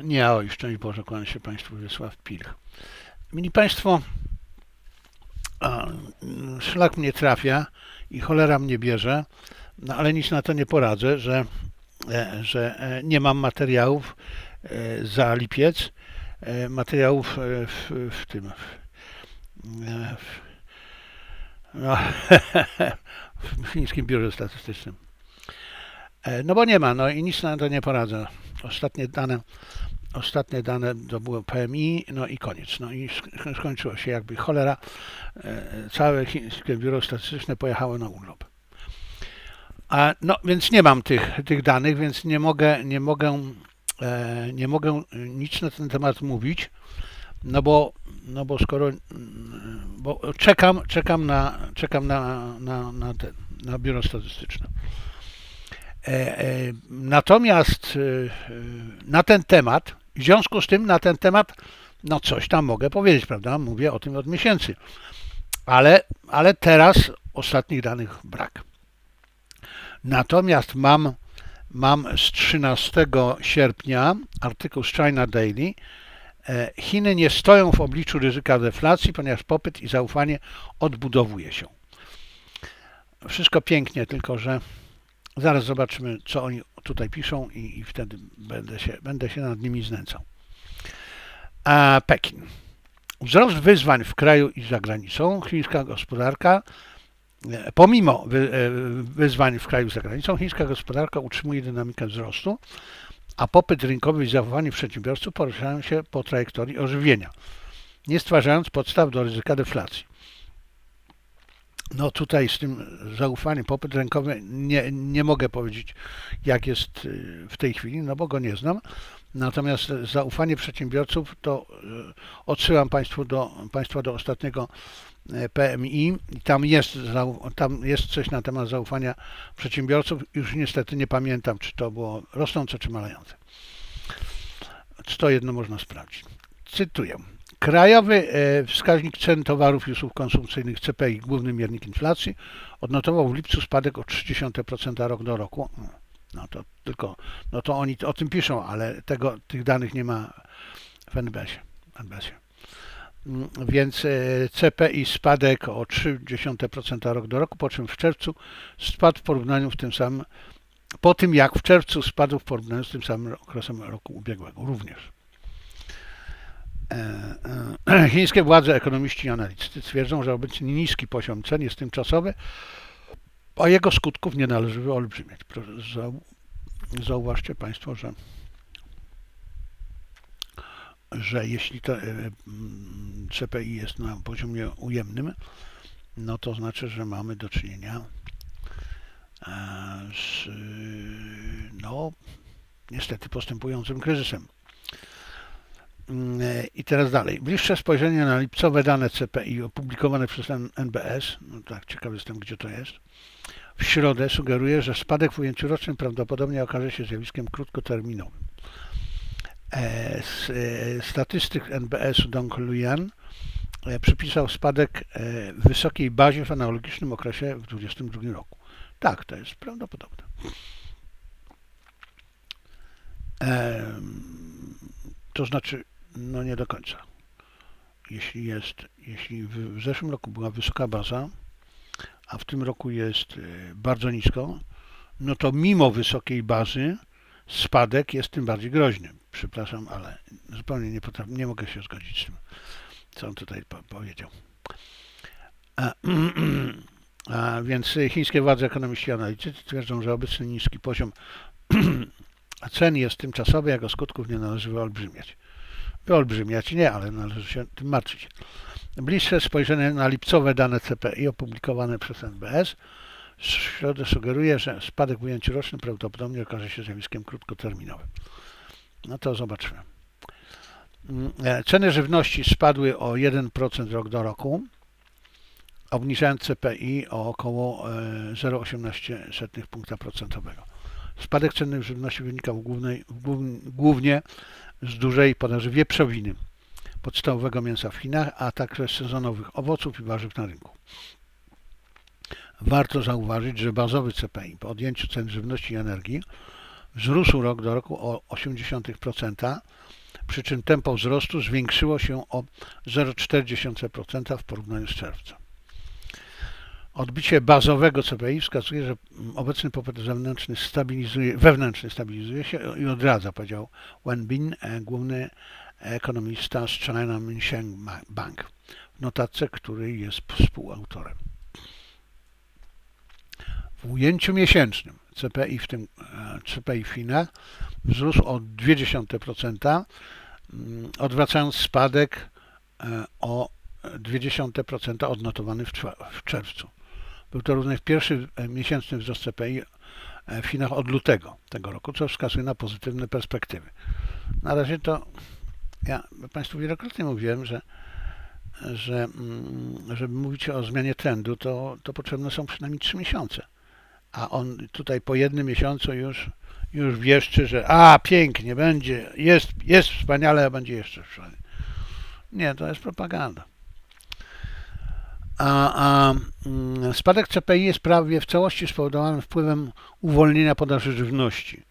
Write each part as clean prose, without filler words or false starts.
Nie, oj, szczęść Boże, kłania się Państwu Wiesław Pilch. Mili Państwo, szlak mnie trafia i cholera mnie bierze, no ale nic na to nie poradzę, że nie mam materiałów za lipiec, materiałów w tym, no, w Chińskim Biurze Statystycznym. No bo nie ma, no i nic na to nie poradzę. Ostatnie dane to było PMI, no i koniec. No i skończyło się jakby cholera. Całe Chińskie Biuro Statystyczne pojechało na urlop. No więc nie mam tych danych, więc nie mogę nic na ten temat mówić, bo czekam na Biuro Statystyczne. Natomiast na ten temat, w związku z tym na ten temat, no coś tam mogę powiedzieć, prawda? Mówię o tym od miesięcy, ale teraz ostatnich danych brak. Natomiast mam z 13 sierpnia artykuł z China Daily. Chiny nie stoją w obliczu ryzyka deflacji, ponieważ popyt i zaufanie odbudowuje się. Wszystko pięknie, tylko że zaraz zobaczymy, co oni tutaj piszą i wtedy będę się nad nimi znęcał. Pekin. Wzrost wyzwań w kraju i za granicą. Chińska gospodarka, pomimo wyzwań w kraju i za granicą, chińska gospodarka utrzymuje dynamikę wzrostu, a popyt rynkowy i zaufanie przedsiębiorców poruszają się po trajektorii ożywienia, nie stwarzając podstaw do ryzyka deflacji. No tutaj z tym zaufaniem, popyt rynkowy nie mogę powiedzieć, jak jest w tej chwili, no bo go nie znam. Natomiast zaufanie przedsiębiorców to odsyłam Państwa do ostatniego PMI i tam jest coś na temat zaufania przedsiębiorców. Już niestety nie pamiętam, czy to było rosnące, czy malejące. To jedno można sprawdzić. Cytuję. Krajowy wskaźnik cen towarów i usług konsumpcyjnych CPI, główny miernik inflacji, odnotował w lipcu spadek o 0,3% rok do roku. No to oni o tym piszą, ale tych danych nie ma w NBS-ie. Więc CPI spadek o 0,3% rok do roku, po czym w czerwcu spadł po tym jak w czerwcu spadł w porównaniu z tym samym okresem roku ubiegłego również. Chińskie władze, ekonomiści i analitycy twierdzą, że obecnie niski poziom cen jest tymczasowy, a jego skutków nie należy wyolbrzymiać. Zauważcie Państwo, że jeśli to CPI jest na poziomie ujemnym, no to znaczy, że mamy do czynienia z niestety postępującym kryzysem. I teraz dalej. Bliższe spojrzenie na lipcowe dane CPI opublikowane przez NBS, no tak, ciekawy jestem, gdzie to jest, w środę sugeruje, że spadek w ujęciu rocznym prawdopodobnie okaże się zjawiskiem krótkoterminowym. Statystyk NBS-u Dong Luyan przypisał spadek wysokiej bazie w analogicznym okresie w 2022 roku. Tak, to jest prawdopodobne. To znaczy, no nie do końca. Jeśli w zeszłym roku była wysoka baza, a w tym roku jest bardzo nisko, no to mimo wysokiej bazy spadek jest tym bardziej groźny. Przepraszam, ale zupełnie nie mogę się zgodzić z tym, co on tutaj powiedział. Więc chińskie władze, ekonomiści i analitycy twierdzą, że obecny niski poziom cen jest tymczasowy, jego skutków nie należy wyolbrzymiać. Wyolbrzymiać nie, ale należy się tym martwić. Bliższe spojrzenie na lipcowe dane CPI opublikowane przez NBS w środę sugeruje, że spadek w ujęciu rocznym prawdopodobnie okaże się zjawiskiem krótkoterminowym. No to zobaczymy. Ceny żywności spadły o 1% rok do roku, obniżając CPI o około 0,18 punkta procentowego. Spadek ceny żywności wynikał głównie z dużej podaży wieprzowiny, podstawowego mięsa w Chinach, a także sezonowych owoców i warzyw na rynku. Warto zauważyć, że bazowy CPI po odjęciu cen żywności i energii wzrósł rok do roku o 0,8%, przy czym tempo wzrostu zwiększyło się o 0,4% w porównaniu z czerwcem. Odbicie bazowego CPI wskazuje, że obecny popyt wewnętrzny stabilizuje się i odradza, powiedział Wen Bin, główny ekonomista z China Minsheng Bank, w notatce, której jest współautorem. W ujęciu miesięcznym CPI, w tym CPI w Chinach, wzrósł o 0,2%, odwracając spadek o 0,2% odnotowany w czerwcu. Był to również pierwszy miesięczny wzrost CPI w Chinach od lutego tego roku, co wskazuje na pozytywne perspektywy. Na razie to ja Państwu wielokrotnie mówiłem, że żeby mówić o zmianie trendu, to potrzebne są przynajmniej 3 miesiące. A on tutaj po jednym miesiącu już wieszczy, że pięknie, będzie, jest wspaniale, a będzie jeszcze wspaniale. Nie, to jest propaganda. Spadek CPI jest prawie w całości spowodowany wpływem uwolnienia podaży żywności.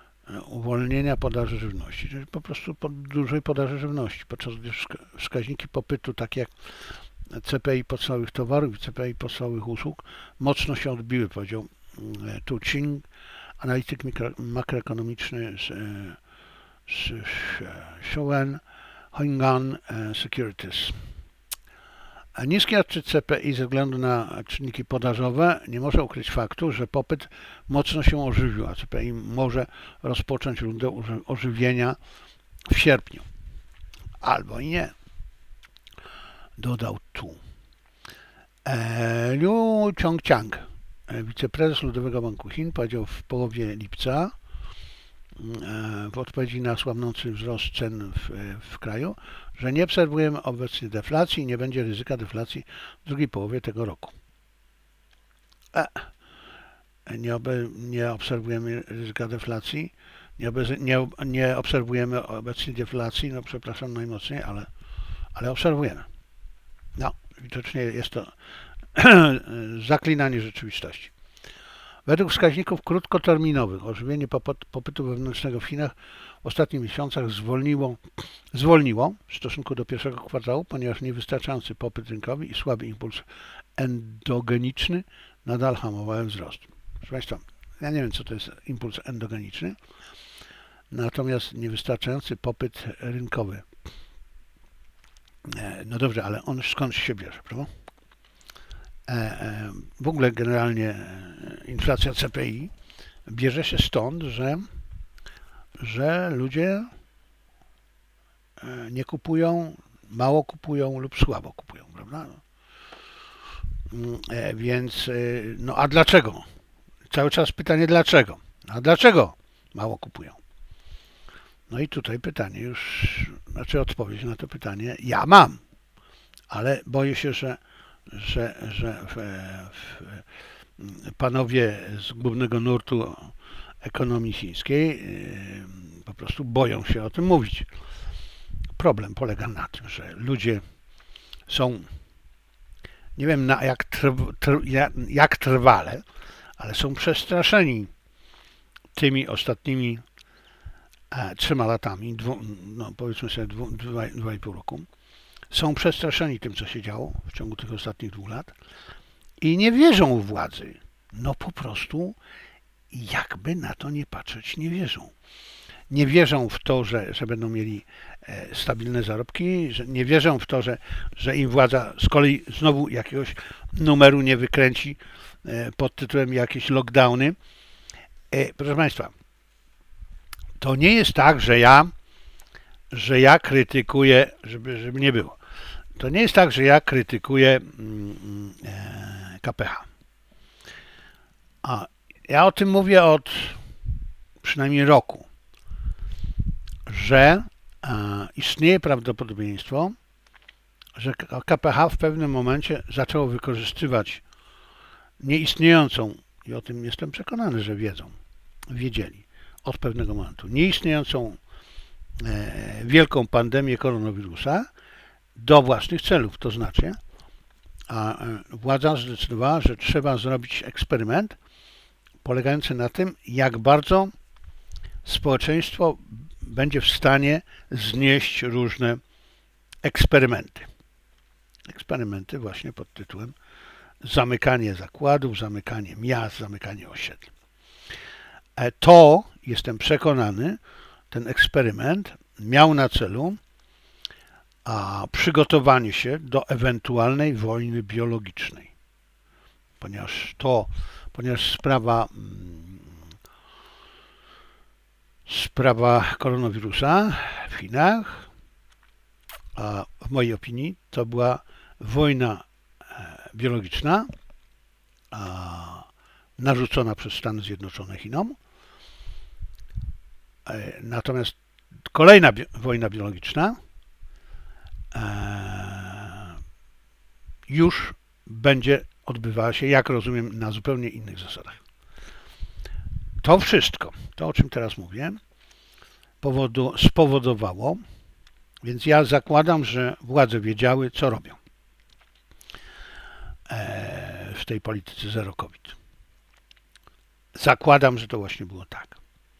Czyli po prostu dużej podaży żywności, podczas gdy wskaźniki popytu, takie jak CPI podstawowych towarów i CPI podstawowych usług, mocno się odbiły, powiedział Tu Ching, analityk makroekonomiczny z Showen Hong'an Securities. Niski odczyt CPI ze względu na czynniki podażowe nie może ukryć faktu, że popyt mocno się ożywił, a CPI może rozpocząć rundę ożywienia w sierpniu. Albo i nie. Dodał tu. Liu Chongqiang, wiceprezes Ludowego Banku Chin, powiedział w połowie lipca w odpowiedzi na słabnący wzrost cen w kraju, że nie obserwujemy obecnie deflacji i nie będzie ryzyka deflacji w drugiej połowie tego roku. Nie obserwujemy ryzyka deflacji, nie obserwujemy obecnie deflacji, no przepraszam najmocniej, ale obserwujemy. No, widocznie jest to zaklinanie rzeczywistości. Według wskaźników krótkoterminowych ożywienie popytu wewnętrznego w Chinach w ostatnich miesiącach zwolniło w stosunku do pierwszego kwartału, ponieważ niewystarczający popyt rynkowy i słaby impuls endogeniczny nadal hamowały wzrost. Proszę Państwa, ja nie wiem, co to jest impuls endogeniczny, natomiast niewystarczający popyt rynkowy. No dobrze, ale on skąd się bierze, prawda? W ogóle generalnie inflacja CPI bierze się stąd, że ludzie nie kupują, mało kupują lub słabo kupują, prawda? Więc, no a dlaczego? Cały czas pytanie dlaczego? A dlaczego mało kupują? No i tutaj pytanie już, znaczy odpowiedź na to pytanie ja mam, ale boję się, że panowie z głównego nurtu ekonomii chińskiej po prostu boją się o tym mówić. Problem polega na tym, że ludzie są, nie wiem jak trwale, ale są przestraszeni tymi ostatnimi 3 latami, no powiedzmy sobie 2,5 roku. Są przestraszeni tym, co się działo w ciągu tych ostatnich 2 lat i nie wierzą w władzy. No po prostu, jakby na to nie patrzeć, nie wierzą. Nie wierzą w to, że będą mieli stabilne zarobki, że nie wierzą w to, że im władza z kolei znowu jakiegoś numeru nie wykręci pod tytułem jakieś lockdowny. Proszę Państwa, to nie jest tak, że ja krytykuję, żeby nie było. To nie jest tak, że ja krytykuję KPH. A ja o tym mówię od przynajmniej roku, że istnieje prawdopodobieństwo, że KPH w pewnym momencie zaczęło wykorzystywać nieistniejącą, i o tym jestem przekonany, że wiedzieli od pewnego momentu, nieistniejącą wielką pandemię koronawirusa do własnych celów. To znaczy, władza zdecydowała, że trzeba zrobić eksperyment polegający na tym, jak bardzo społeczeństwo będzie w stanie znieść różne eksperymenty. Eksperymenty właśnie pod tytułem zamykanie zakładów, zamykanie miast, zamykanie osiedli. To, jestem przekonany, ten eksperyment miał na celu przygotowanie się do ewentualnej wojny biologicznej, ponieważ sprawa koronawirusa w Chinach, w mojej opinii, to była wojna biologiczna narzucona przez Stany Zjednoczone Chinom. Natomiast kolejna wojna biologiczna już będzie odbywała się, jak rozumiem, na zupełnie innych zasadach. To wszystko, to o czym teraz mówię, spowodowało, więc ja zakładam, że władze wiedziały, co robią w tej polityce zero COVID. Zakładam, że to właśnie było tak.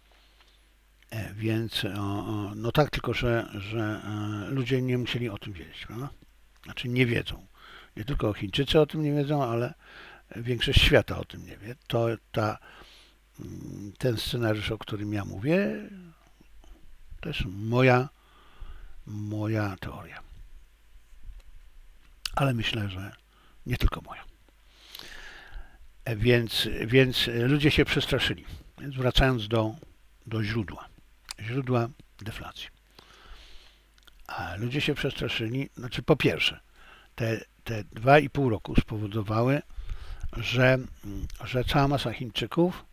Więc no tak, tylko że ludzie nie musieli o tym wiedzieć, prawda? Znaczy nie wiedzą. Nie tylko Chińczycy o tym nie wiedzą, ale większość świata o tym nie wie. Ten scenariusz, o którym ja mówię, to jest moja teoria. Ale myślę, że nie tylko moja. Więc ludzie się przestraszyli. Więc wracając do źródła deflacji. A ludzie się przestraszyli, znaczy po pierwsze, te 2,5 roku spowodowały, że cała masa Chińczyków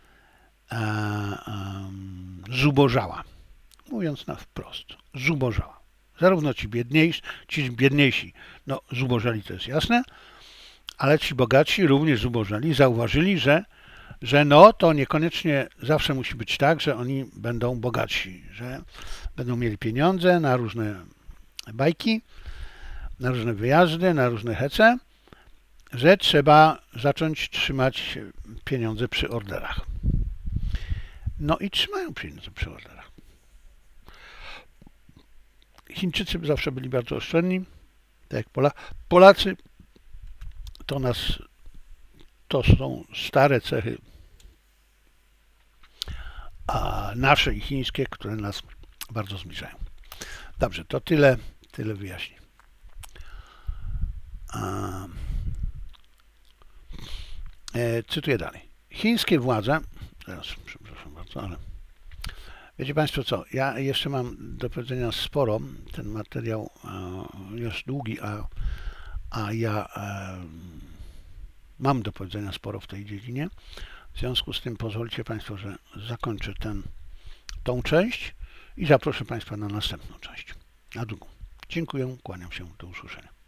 zubożała. Mówiąc wprost, zubożała. Zarówno ci biedniejsi, no zubożeli, to jest jasne, ale ci bogatsi również zubożeli, zauważyli, że no to niekoniecznie zawsze musi być tak, że oni będą bogatsi, że będą mieli pieniądze na różne bajki, na różne wyjazdy, na różne hece, że trzeba zacząć trzymać pieniądze przy orderach. No i trzymają pieniądze przy orderach. Chińczycy zawsze byli bardzo oszczędni, tak jak Polacy, to są stare cechy nasze i chińskie, które nas bardzo zbliżają. Dobrze, to tyle wyjaśnień. Cytuję dalej. Chińskie władze, teraz przepraszam bardzo, ale wiecie Państwo co, ja jeszcze mam do powiedzenia sporo, ten materiał jest długi, a ja mam do powiedzenia sporo w tej dziedzinie. W związku z tym pozwólcie Państwo, że zakończę tą część i zaproszę Państwa na następną część, na drugą. Dziękuję, kłaniam się, do usłyszenia.